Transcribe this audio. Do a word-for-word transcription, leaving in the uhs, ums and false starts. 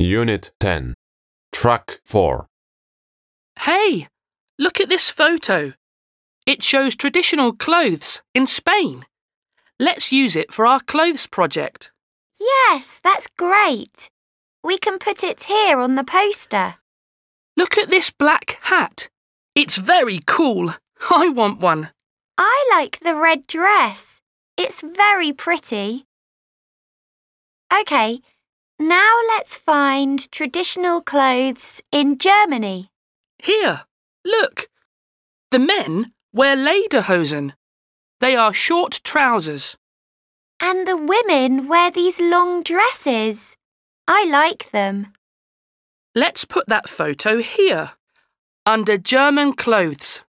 Unit ten. Track four. Hey, look at this photo. It shows traditional clothes in Spain. Let's use it for our clothes project. Yes, that's great. We can put it here on the poster. Look at this black hat. It's very cool. I want one. I like the red dress. It's very pretty. OK, now let's find traditional clothes in Germany. Here, look. The men wear lederhosen. They are short trousers. And the women wear these long dresses. I like them. Let's put that photo here, under German clothes.